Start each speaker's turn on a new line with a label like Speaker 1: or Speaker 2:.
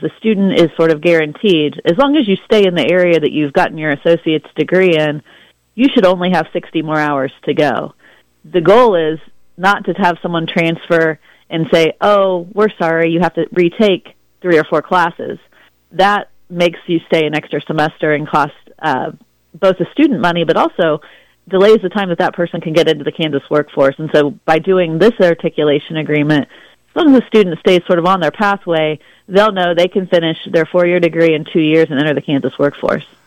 Speaker 1: The student is sort of guaranteed, as long as you stay in the area that you've gotten your associate's degree in, you should only have 60 more hours to go. The goal is not to have someone transfer and say, oh, we're sorry, you have to retake 3 or 4 classes. That makes you stay an extra semester and cost both the student money, but also delays the time that that person can get into the Kansas workforce. And so by doing this articulation agreement, as long as the student stays sort of on their pathway, they'll know they can finish their 4-year degree in 2 years and enter the Kansas workforce.